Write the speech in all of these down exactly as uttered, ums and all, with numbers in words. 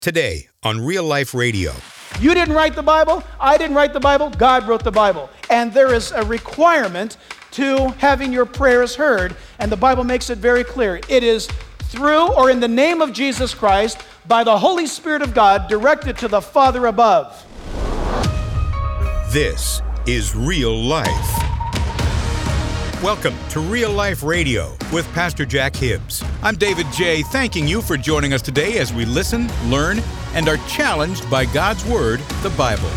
Today on Real Life Radio. You didn't write the Bible. I didn't write the Bible. God wrote the Bible. And there is a requirement to having your prayers heard. And the Bible makes it very clear. It is through or in the name of Jesus Christ by the Holy Spirit of God directed to the Father above. This is Real Life. Welcome to Real Life Radio with Pastor Jack Hibbs. I'm David J., thanking you for joining us today as we listen, learn, and are challenged by God's Word, the Bible.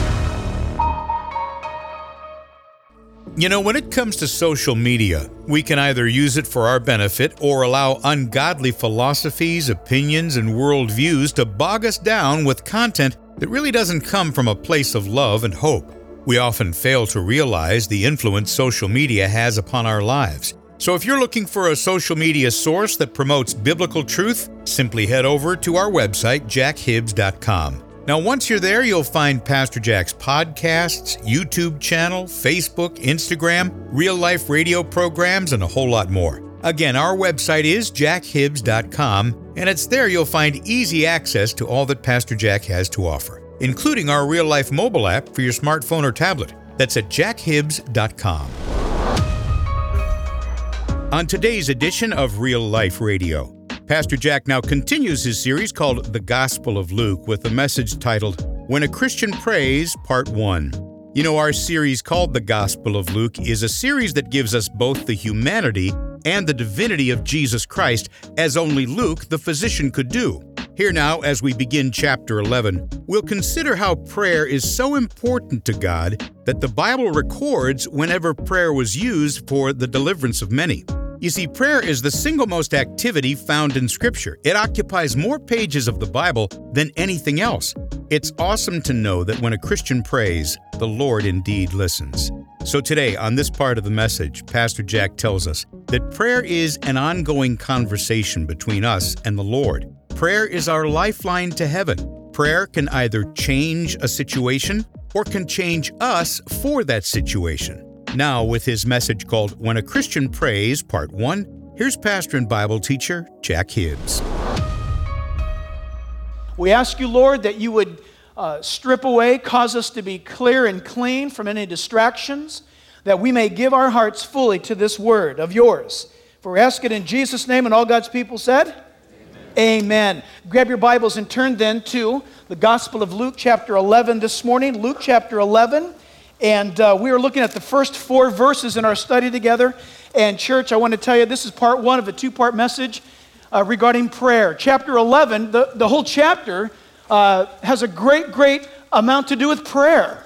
You know, when it comes to social media, we can either use it for our benefit or allow ungodly philosophies, opinions, and worldviews to bog us down with content that really doesn't come from a place of love and hope. We often fail to realize the influence social media has upon our lives. So if you're looking for a social media source that promotes biblical truth, simply head over to our website, jack hibbs dot com. Now, once you're there, you'll find Pastor Jack's podcasts, YouTube channel, Facebook, Instagram, real life radio programs, and a whole lot more. Again, our website is jack hibbs dot com, and it's there you'll find easy access to all that Pastor Jack has to offer, including our Real Life mobile app for your smartphone or tablet. That's at jack hibbs dot com. On today's edition of Real Life Radio, Pastor Jack now continues his series called The Gospel of Luke with a message titled, When a Christian Prays, Part one. You know, our series called The Gospel of Luke is a series that gives us both the humanity and the divinity of Jesus Christ, as only Luke, the physician, could do. Here now, as we begin chapter eleven, we'll consider how prayer is so important to God that the Bible records whenever prayer was used for the deliverance of many. You see, prayer is the single most activity found in Scripture. It occupies more pages of the Bible than anything else. It's awesome to know that when a Christian prays, the Lord indeed listens. So today, on this part of the message, Pastor Jack tells us that prayer is an ongoing conversation between us and the Lord. Prayer is our lifeline to heaven. Prayer can either change a situation or can change us for that situation. Now, with his message called When a Christian Prays, Part one, here's pastor and Bible teacher Jack Hibbs. We ask you, Lord, that you would uh, strip away, cause us to be clear and clean from any distractions, that we may give our hearts fully to this word of yours. For we ask it in Jesus' name, and all God's people said, Amen. Amen. Grab your Bibles and turn then to the Gospel of Luke chapter eleven this morning. Luke chapter eleven. And uh, we are looking at the first four verses in our study together. And church, I want to tell you, this is part one of a two-part message uh, regarding prayer. Chapter eleven, the, the whole chapter uh, has a great, great amount to do with prayer.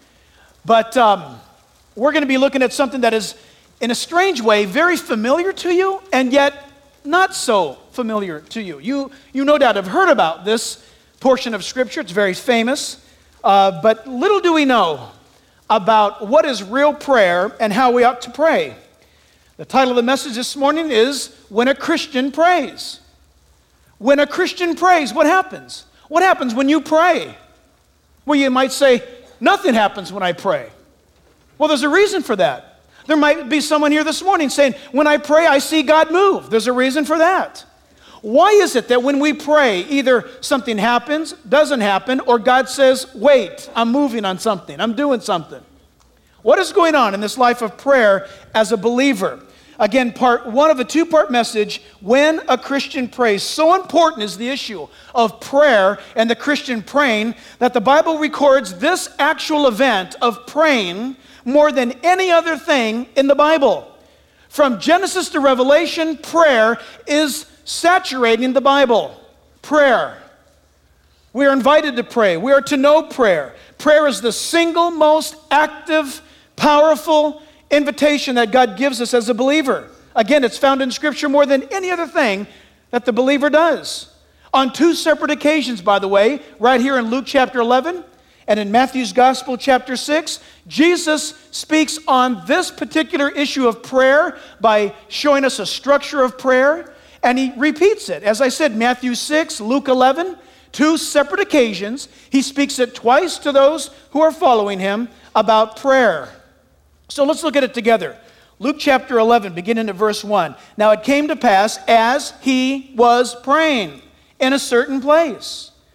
But um, we're going to be looking at something that is, in a strange way, very familiar to you, and yet not so familiar to you. You, you no doubt have heard about this portion of Scripture. It's very famous. Uh, but little do we know about what is real prayer and how we ought to pray. The title of the message this morning is When a Christian Prays. When a Christian prays, what happens? What happens when you pray? Well, you might say, nothing happens when I pray. Well, there's a reason for that. There might be someone here this morning saying, when I pray, I see God move. There's a reason for that. Why is it that when we pray, either something happens, doesn't happen, or God says, wait, I'm moving on something, I'm doing something? What is going on in this life of prayer as a believer? Again, part one of a two-part message, When a Christian Prays. So important is the issue of prayer and the Christian praying that the Bible records this actual event of praying more than any other thing in the Bible. From Genesis to Revelation, prayer is saturating the Bible. Prayer. We are invited to pray. We are to know prayer. Prayer is the single most active, powerful invitation that God gives us as a believer. Again, it's found in Scripture more than any other thing that the believer does. On two separate occasions, by the way, right here in Luke chapter eleven and in Matthew's Gospel chapter six, Jesus speaks on this particular issue of prayer by showing us a structure of prayer. And he repeats it. As I said, Matthew six, Luke eleven, two separate occasions. He speaks it twice to those who are following him about prayer. So let's look at it together. Luke chapter eleven, beginning at verse one. Now it came to pass as he was praying in a certain place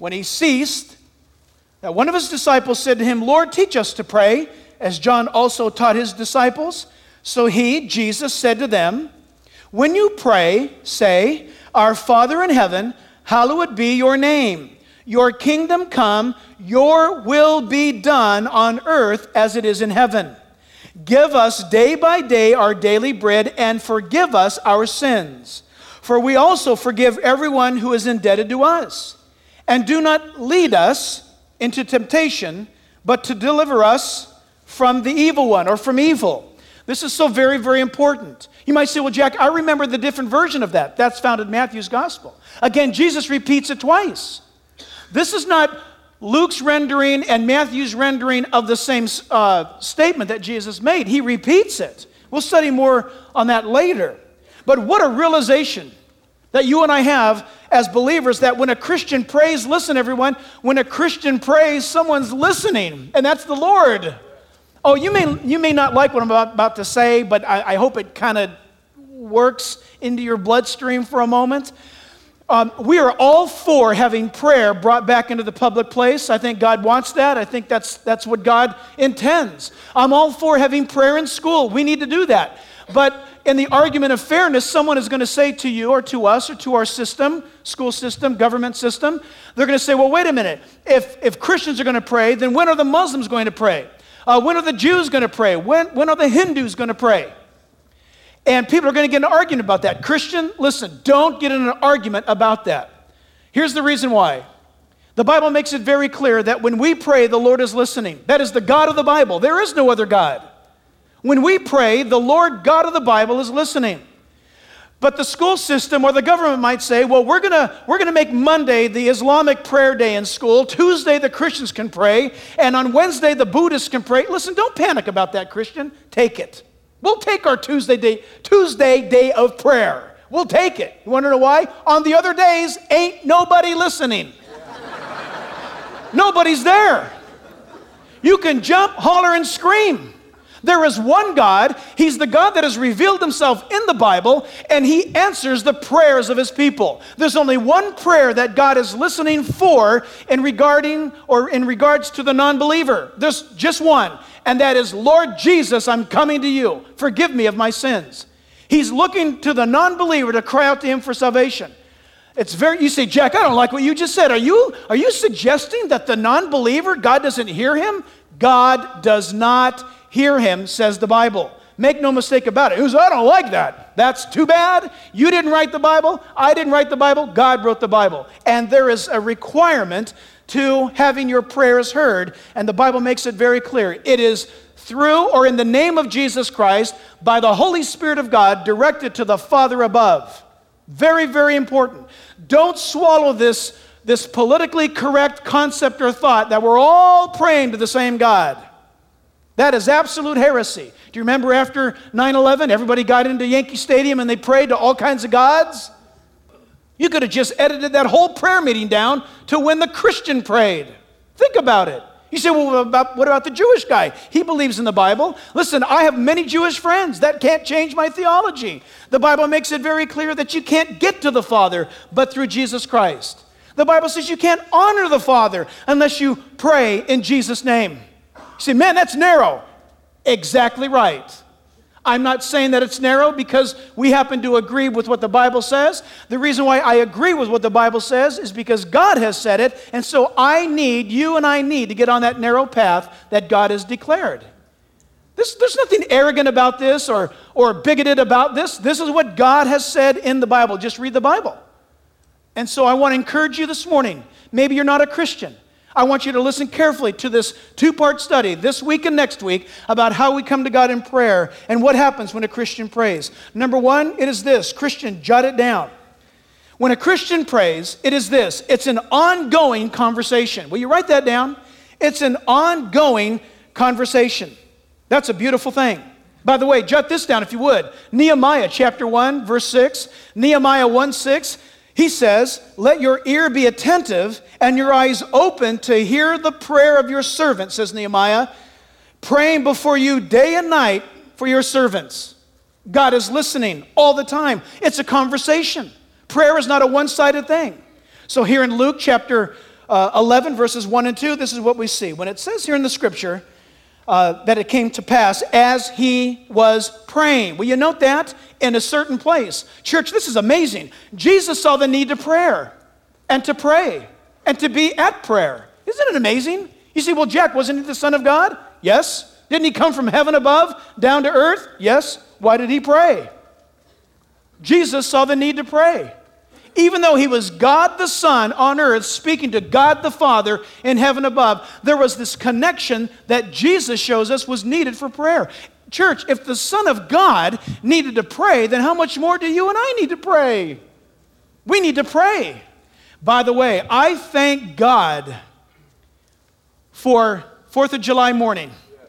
when he ceased, that one of his disciples said to him, Lord, teach us to pray, as John also taught his disciples. So he, Jesus, said to them, when you pray, say, Our Father in heaven, hallowed be your name. Your kingdom come, your will be done on earth as it is in heaven. Give us day by day our daily bread, and forgive us our sins. For we also forgive everyone who is indebted to us. And do not lead us into temptation, but to deliver us from the evil one, or from evil. This is so very, very important. You might say, well, Jack, I remember the different version of that. That's found in Matthew's gospel. Again, Jesus repeats it twice. This is not Luke's rendering and Matthew's rendering of the same uh, statement that Jesus made. He repeats it. We'll study more on that later. But what a realization that you and I have as believers, that when a Christian prays, listen everyone, when a Christian prays, someone's listening, and that's the Lord. Oh, you may you may not like what I'm about, about to say, but I, I hope it kind of works into your bloodstream for a moment. Um, we are all for having prayer brought back into the public place. I think God wants that. I think that's that's what God intends. I'm all for having prayer in school. We need to do that. But in the argument of fairness, someone is going to say to you or to us or to our system, school system, government system, they're going to say, well, wait a minute. If, if Christians are going to pray, then when are the Muslims going to pray? Uh, when are the Jews going to pray? When, when are the Hindus going to pray? And people are going to get in an argument about that. Christian, listen, don't get in an argument about that. Here's the reason why. The Bible makes it very clear that when we pray, the Lord is listening. That is the God of the Bible. There is no other God. When we pray, the Lord God of the Bible is listening. But the school system or the government might say, well, we're going to we're going to make Monday the Islamic prayer day in school. Tuesday, the Christians can pray. And on Wednesday, the Buddhists can pray. Listen, don't panic about that, Christian. Take it. We'll take our Tuesday day, Tuesday day of prayer. We'll take it. You want to know why? On the other days, ain't nobody listening. Nobody's there. You can jump, holler, and scream. There is one God. He's the God that has revealed himself in the Bible, and he answers the prayers of his people. There's only one prayer that God is listening for in regarding or in regards to the non-believer. There's just one, and that is, Lord Jesus, I'm coming to you. Forgive me of my sins. He's looking to the non-believer to cry out to him for salvation. It's very, you say, Jack, I don't like what you just said. Are you, are you suggesting that the non-believer, God doesn't hear him? God does not hear him, says the Bible. Make no mistake about it. Who's, I don't like that. That's too bad. You didn't write the Bible. I didn't write the Bible. God wrote the Bible. And there is a requirement to having your prayers heard. And the Bible makes it very clear. It is through or in the name of Jesus Christ by the Holy Spirit of God directed to the Father above. Very, very important. Don't swallow this, this politically correct concept or thought that we're all praying to the same God. That is absolute heresy. Do you remember after nine eleven, everybody got into Yankee Stadium and they prayed to all kinds of gods? You could have just edited that whole prayer meeting down to when the Christian prayed. Think about it. You say, well, what about, what about the Jewish guy? He believes in the Bible. Listen, I have many Jewish friends. That can't change my theology. The Bible makes it very clear that you can't get to the Father but through Jesus Christ. The Bible says you can't honor the Father unless you pray in Jesus' name. You say, man, that's narrow. Exactly right. I'm not saying that it's narrow because we happen to agree with what the Bible says. The reason why I agree with what the Bible says is because God has said it, and so I need, you and I need to get on that narrow path that God has declared. This, there's nothing arrogant about this or, or bigoted about this. This is what God has said in the Bible. Just read the Bible. And so I want to encourage you this morning. Maybe you're not a Christian. I want you to listen carefully to this two-part study this week and next week about how we come to God in prayer and what happens when a Christian prays. Number one, it is this. Christian, jot it down. When a Christian prays, it is this. It's an ongoing conversation. Will you write that down? It's an ongoing conversation. That's a beautiful thing. By the way, jot this down if you would. Nehemiah chapter one, verse six. Nehemiah one six. He says, let your ear be attentive and your eyes open to hear the prayer of your servant, says Nehemiah, praying before you day and night for your servants. God is listening all the time. It's a conversation. Prayer is not a one-sided thing. So here in Luke chapter uh, eleven, verses one and two, this is what we see. When it says here in the scripture uh, that it came to pass as he was praying. Will you note that? In a certain place. Church, this is amazing. Jesus saw the need to prayer and to pray and to be at prayer. Isn't it amazing? You say, well, Jack, wasn't he the Son of God? Yes. Didn't he come from heaven above down to earth? Yes. Why did he pray? Jesus saw the need to pray. Even though he was God the Son on earth speaking to God the Father in heaven above, there was this connection that Jesus shows us was needed for prayer. Church, if the Son of God needed to pray, then how much more do you and I need to pray? We need to pray. By the way, I thank God for fourth of July morning.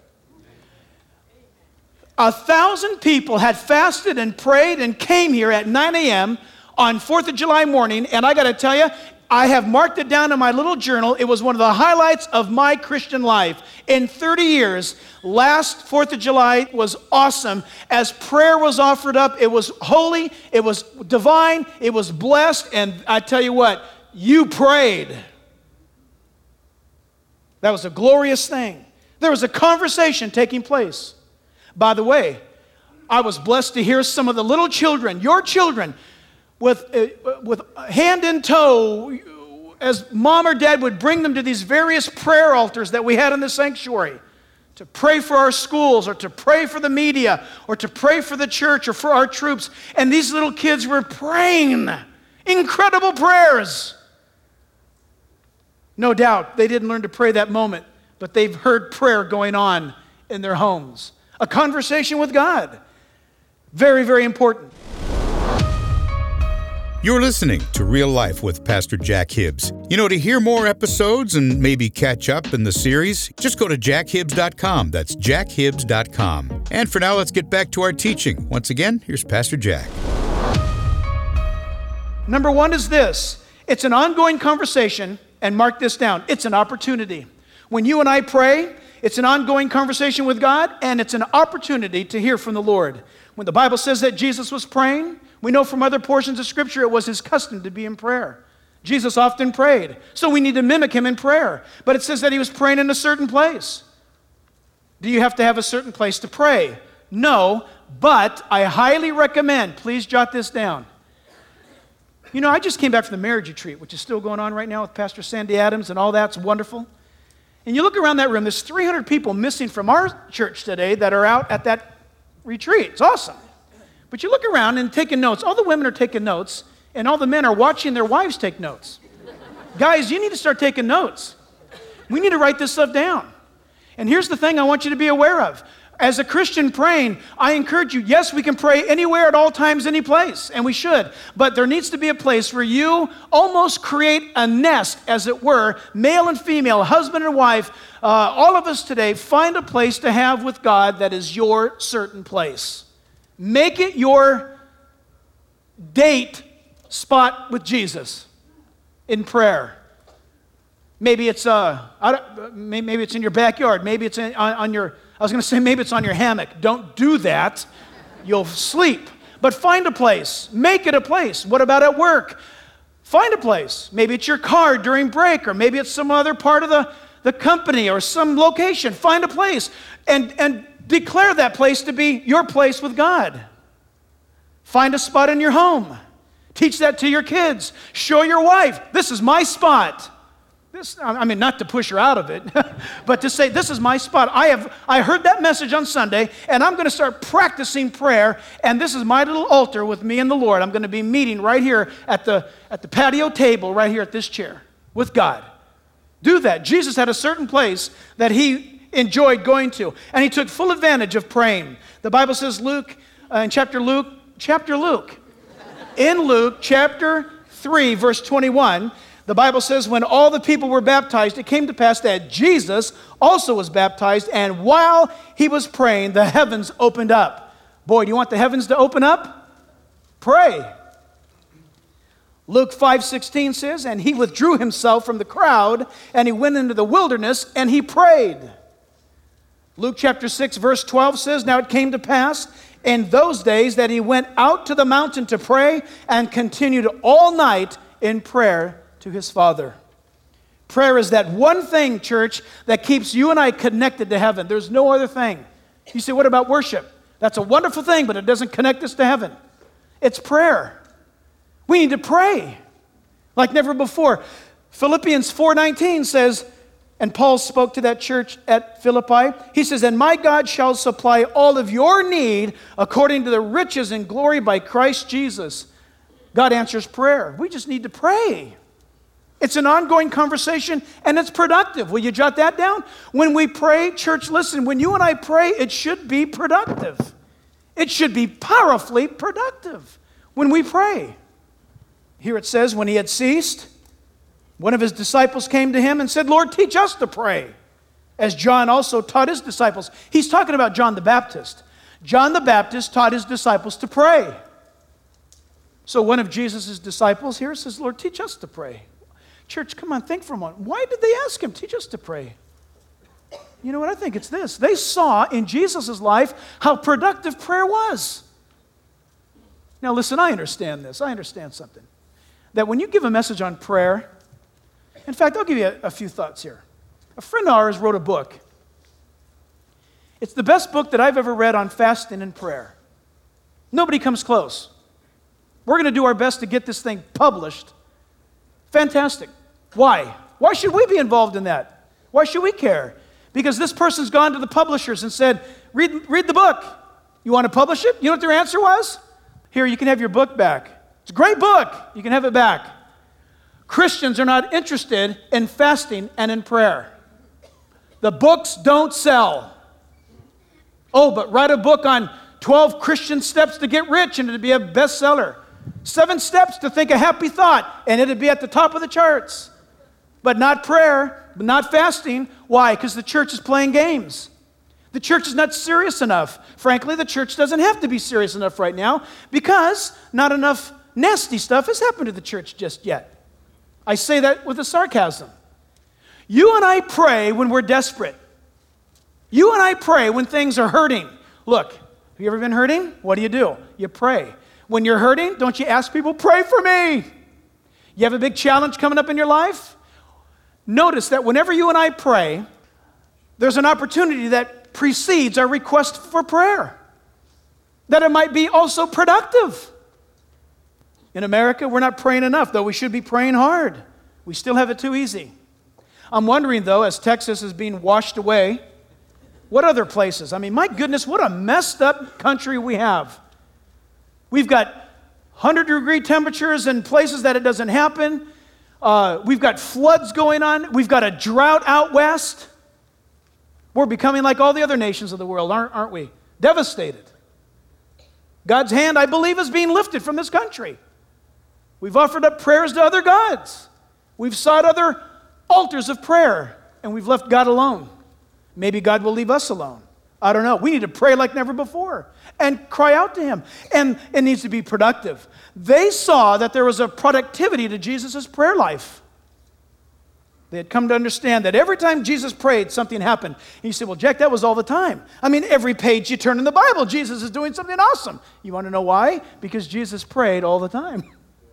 A thousand people had fasted and prayed and came here at nine a.m. on fourth of July morning, and I got to tell you, I have marked it down in my little journal. It was one of the highlights of my Christian life. In thirty years, last fourth of July was awesome. As prayer was offered up, it was holy, it was divine, it was blessed, and I tell you what, you prayed. That was a glorious thing. There was a conversation taking place. By the way, I was blessed to hear some of the little children, your children, with, uh, with hand in tow, as mom or dad would bring them to these various prayer altars that we had in the sanctuary to pray for our schools or to pray for the media or to pray for the church or for our troops. And these little kids were praying incredible prayers. No doubt they didn't learn to pray that moment, but they've heard prayer going on in their homes. A conversation with God. Very, very important. You're listening to Real Life with Pastor Jack Hibbs. You know, to hear more episodes and maybe catch up in the series, just go to jack hibbs dot com. That's jack hibbs dot com. And for now, let's get back to our teaching. Once again, here's Pastor Jack. Number one is this. It's an ongoing conversation, and mark this down. It's an opportunity. When you and I pray, it's an ongoing conversation with God, and it's an opportunity to hear from the Lord. When the Bible says that Jesus was praying, we know from other portions of Scripture it was his custom to be in prayer. Jesus often prayed, so we need to mimic him in prayer. But it says that he was praying in a certain place. Do you have to have a certain place to pray? No, but I highly recommend, please jot this down. You know, I just came back from the marriage retreat, which is still going on right now with Pastor Sandy Adams and all that's wonderful. And you look around that room, there's three hundred people missing from our church today that are out at that retreat. It's awesome. But you look around and taking notes. All the women are taking notes, and all the men are watching their wives take notes. Guys, you need to start taking notes. We need to write this stuff down. And here's the thing I want you to be aware of. As a Christian praying, I encourage you, yes, we can pray anywhere, at all times, any place, and we should. But there needs to be a place where you almost create a nest, as it were, male and female, husband and wife, uh, all of us today, find a place to have with God that is your certain place. Make it your date spot with Jesus in prayer. Maybe it's uh, maybe it's in your backyard. Maybe it's in, on, on your, I was going to say maybe it's on your hammock. Don't do that. You'll sleep. But find a place. Make it a place. What about at work? Find a place. Maybe it's your car during break, or maybe it's some other part of the, the company or some location. Find a place and, and declare that place to be your place with God. Find a spot in your home. Teach that to your kids. Show your wife, this is my spot. This, I mean, not to push her out of it, but to say, this is my spot. I have I heard that message on Sunday, and I'm going to start practicing prayer, and this is my little altar with me and the Lord. I'm going to be meeting right here at the, at the patio table, right here at this chair, with God. Do that. Jesus had a certain place that he enjoyed going to, and he took full advantage of praying. The Bible says, Luke, uh, in chapter Luke, chapter Luke, in Luke chapter three, verse twenty-one, the Bible says, when all the people were baptized, it came to pass that Jesus also was baptized, and while he was praying, the heavens opened up. Boy, do you want the heavens to open up? Pray. Luke five sixteen says, and he withdrew himself from the crowd, and he went into the wilderness, and he prayed. Luke chapter six, verse twelve says, now it came to pass in those days that he went out to the mountain to pray, and continued all night in prayer to his Father. Prayer is that one thing, church, that keeps you and I connected to heaven. There's no other thing. You say, what about worship? That's a wonderful thing, but it doesn't connect us to heaven. It's prayer. We need to pray like never before. Philippians four nineteen says, and Paul spoke to that church at Philippi, he says, and my God shall supply all of your need according to the riches and glory by Christ Jesus. God answers prayer. We just need to pray. It's an ongoing conversation, and it's productive. Will you jot that down? When we pray, church, listen, when you and I pray, it should be productive. It should be powerfully productive when we pray. Here it says, when he had ceased, one of his disciples came to him and said, Lord, teach us to pray, as John also taught his disciples. He's talking about John the Baptist. John the Baptist taught his disciples to pray. So one of Jesus' disciples here says, Lord, teach us to pray. Church, come on, think for a moment. Why did they ask him, teach us to pray? You know what? I think it's this. They saw in Jesus' life how productive prayer was. Now listen, I understand this. I understand something. That when you give a message on prayer, in fact, I'll give you a, a few thoughts here. A friend of ours wrote a book. It's the best book that I've ever read on fasting and prayer. Nobody comes close. We're going to do our best to get this thing published. Fantastic. Why? Why should we be involved in that? Why should we care? Because this person's gone to the publishers and said, read, read the book. You want to publish it? You know what their answer was? Here, you can have your book back. It's a great book. You can have it back. Christians are not interested in fasting and in prayer. The books don't sell. Oh, but write a book on twelve Christian steps to get rich and it'd be a bestseller. Seven steps to think a happy thought, and it'd be at the top of the charts. But not prayer, but not fasting. Why? Because the church is playing games. The church is not serious enough. Frankly, the church doesn't have to be serious enough right now because not enough nasty stuff has happened to the church just yet. I say that with a sarcasm. You and I pray when we're desperate. You and I pray when things are hurting. Look, have you ever been hurting? What do you do? You pray. When you're hurting, don't you ask people, pray for me? You have a big challenge coming up in your life? Notice that whenever you and I pray, there's an opportunity that precedes our request for prayer. That it might be also productive. In America, we're not praying enough, though we should be praying hard. We still have it too easy. I'm wondering, though, as Texas is being washed away, what other places? I mean, my goodness, what a messed up country we have. We've got one hundred degree temperatures in places that it doesn't happen. Uh, we've got floods going on. We've got a drought out west. We're becoming like all the other nations of the world, aren't, aren't we? Devastated. God's hand, I believe, is being lifted from this country. We've offered up prayers to other gods. We've sought other altars of prayer, and we've left God alone. Maybe God will leave us alone. I don't know. We need to pray like never before and cry out to Him. And it needs to be productive. They saw that there was a productivity to Jesus' prayer life. They had come to understand that every time Jesus prayed, something happened. And you say, well, Jack, that was all the time. I mean, every page you turn in the Bible, Jesus is doing something awesome. You want to know why? Because Jesus prayed all the time.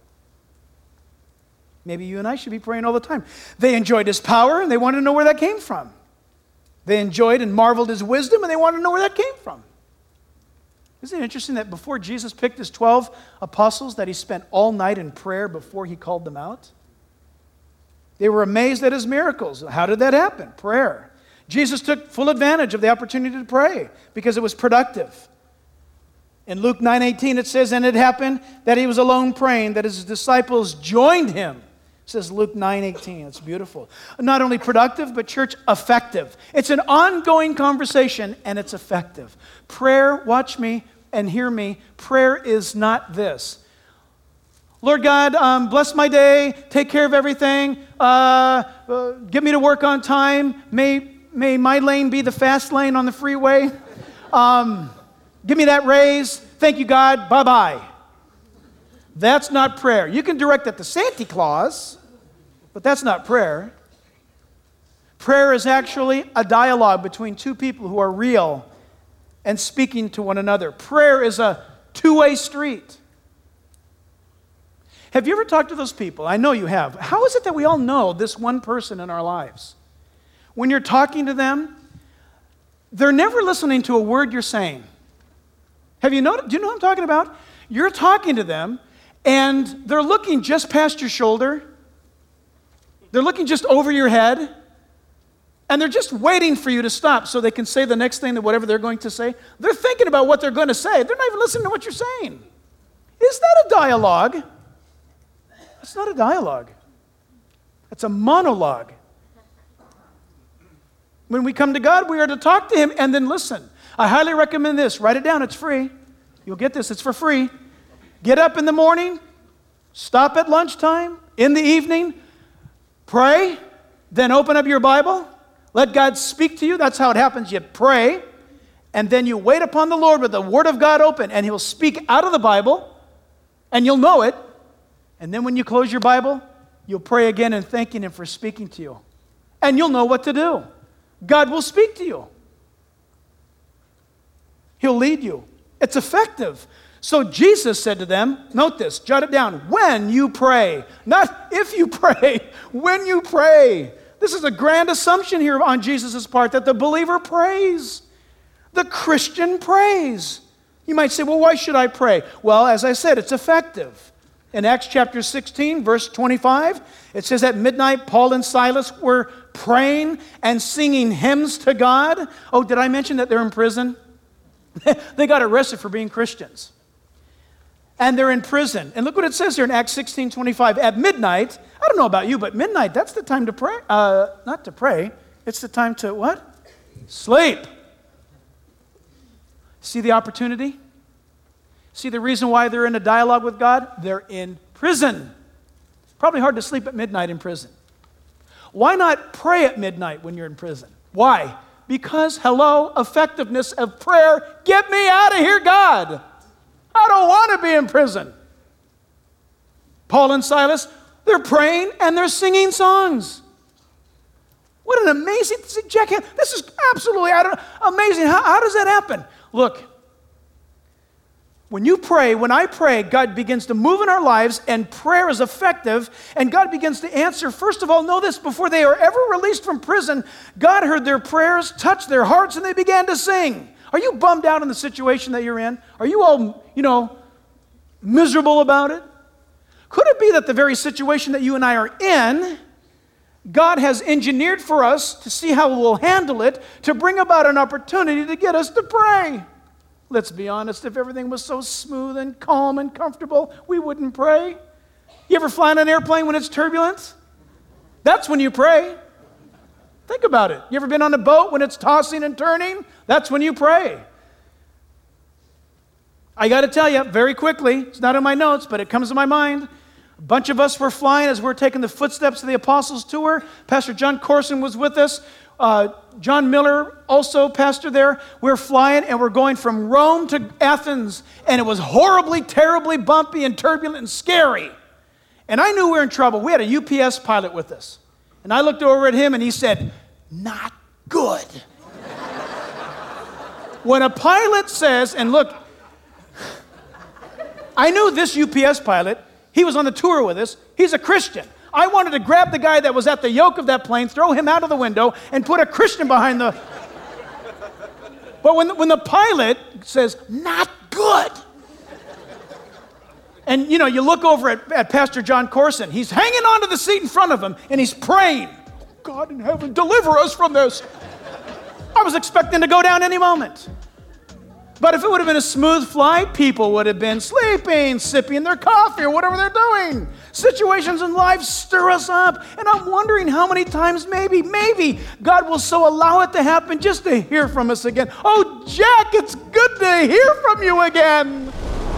Maybe you and I should be praying all the time. They enjoyed His power, and they wanted to know where that came from. They enjoyed and marveled His wisdom, and they wanted to know where that came from. Isn't it interesting that before Jesus picked His twelve apostles, that He spent all night in prayer before He called them out? They were amazed at His miracles. How did that happen? Prayer. Jesus took full advantage of the opportunity to pray because it was productive. In Luke nine eighteen it says, and it happened that He was alone praying, that His disciples joined Him. It says Luke nine eighteen. It's beautiful. Not only productive, but church, effective. It's an ongoing conversation, and it's effective. Prayer, watch me and hear me, prayer is not this. Lord God, um, bless my day, take care of everything, uh, uh, get me to work on time, may, may my lane be the fast lane on the freeway, um, give me that raise, thank you God, bye-bye. That's not prayer. You can direct that to Santa Claus, but that's not prayer. Prayer is actually a dialogue between two people who are real and speaking to one another. Prayer is a two-way street. Have you ever talked to those people? I know you have. How is it that we all know this one person in our lives? When you're talking to them, they're never listening to a word you're saying. Have you noticed? Do you know what I'm talking about? You're talking to them, and they're looking just past your shoulder. They're looking just over your head, and they're just waiting for you to stop so they can say the next thing that whatever they're going to say. They're thinking about what they're going to say. They're not even listening to what you're saying. Is that a dialogue? It's not a dialogue. It's a monologue. When we come to God, we are to talk to Him and then listen. I highly recommend this. Write it down. It's free. You'll get this. It's for free. Get up in the morning. Stop at lunchtime. In the evening. Pray. Then open up your Bible. Let God speak to you. That's how it happens. You pray. And then you wait upon the Lord with the Word of God open. And He'll speak out of the Bible. And you'll know it. And then when you close your Bible, you'll pray again and thanking Him for speaking to you. And you'll know what to do. God will speak to you. He'll lead you. It's effective. So Jesus said to them, note this, jot it down, when you pray. Not if you pray, when you pray. This is a grand assumption here on Jesus' part that the believer prays. The Christian prays. You might say, well, why should I pray? Well, as I said, it's effective. In Acts chapter sixteen, verse twenty-five, it says at midnight, Paul and Silas were praying and singing hymns to God. Oh, did I mention that they're in prison? They got arrested for being Christians. And they're in prison. And look what it says here in Acts sixteen twenty-five. At midnight, I don't know about you, but midnight, that's the time to pray. Uh, not to pray. It's the time to what? Sleep. See the opportunity? See the reason why they're in a dialogue with God? They're in prison. Probably hard to sleep at midnight in prison. Why not pray at midnight when you're in prison? Why? Because, hello, effectiveness of prayer. Get me out of here, God. I don't want to be in prison. Paul and Silas, they're praying and they're singing songs. What an amazing, Jack, this is absolutely I don't, amazing. How, how does that happen? Look, when you pray, when I pray, God begins to move in our lives and prayer is effective and God begins to answer. First of all, know this, before they are ever released from prison, God heard their prayers, touched their hearts, and they began to sing. Are you bummed out in the situation that you're in? Are you all, you know, miserable about it? Could it be that the very situation that you and I are in, God has engineered for us to see how we'll handle it, to bring about an opportunity to get us to pray? Let's be honest, if everything was so smooth and calm and comfortable, we wouldn't pray. You ever fly on an airplane when it's turbulent? That's when you pray. Think about it. You ever been on a boat when it's tossing and turning? That's when you pray. I got to tell you very quickly, it's not in my notes, but it comes to my mind. A bunch of us were flying as we're taking the footsteps of the Apostles' tour. Pastor John Corson was with us. Uh, John Miller, also pastor there. We're flying and we're going from Rome to Athens, and it was horribly, terribly bumpy and turbulent and scary. And I knew we were in trouble. We had a U P S pilot with us. And I looked over at him and he said, not good. When a pilot says, and look, I knew this U P S pilot, he was on the tour with us, he's a Christian. I wanted to grab the guy that was at the yoke of that plane, throw him out of the window, and put a Christian behind the... But when the, when the pilot says, not good, and, you know, you look over at, at Pastor John Corson, he's hanging onto the seat in front of him, and he's praying, God in heaven, deliver us from this. I was expecting to go down any moment. But if it would have been a smooth flight, people would have been sleeping, sipping their coffee, or whatever they're doing. Situations in life stir us up. And I'm wondering how many times maybe, maybe God will so allow it to happen just to hear from us again. Oh, Jack, it's good to hear from you again.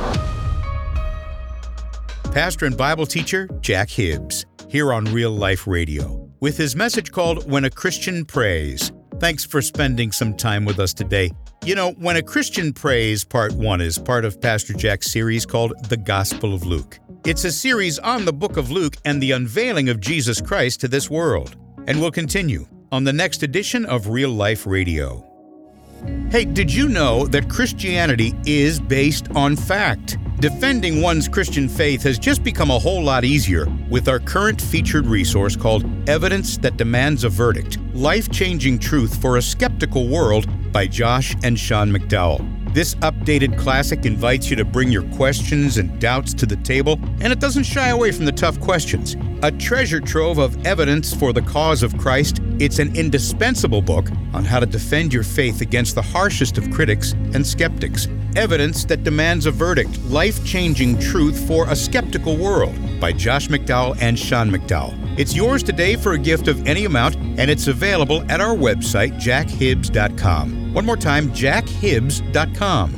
Pastor and Bible teacher Jack Hibbs, here on Real Life Radio, with his message called When a Christian Prays. Thanks for spending some time with us today. You know, When a Christian Prays, Part one is part of Pastor Jack's series called The Gospel of Luke. It's a series on the book of Luke and the unveiling of Jesus Christ to this world. And we'll continue on the next edition of Real Life Radio. Hey, did you know that Christianity is based on fact? Defending one's Christian faith has just become a whole lot easier with our current featured resource called Evidence That Demands a Verdict: Life-Changing Truth for a Skeptical World by Josh and Sean McDowell. This updated classic invites you to bring your questions and doubts to the table, and it doesn't shy away from the tough questions. A treasure trove of evidence for the cause of Christ, it's an indispensable book on how to defend your faith against the harshest of critics and skeptics. Evidence That Demands a Verdict: Life-Changing Truth for a Skeptical World by Josh McDowell and Sean McDowell. It's yours today for a gift of any amount, and it's available at our website, jack hibbs dot com. One more time, jack hibbs dot com.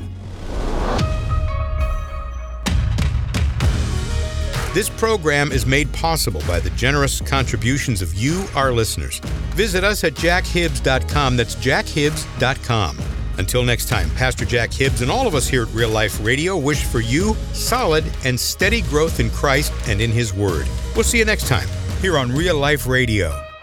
This program is made possible by the generous contributions of you, our listeners. Visit us at jack hibbs dot com. That's jack hibbs dot com. Until next time, Pastor Jack Hibbs and all of us here at Real Life Radio wish for you solid and steady growth in Christ and in His Word. We'll see you next time here on Real Life Radio.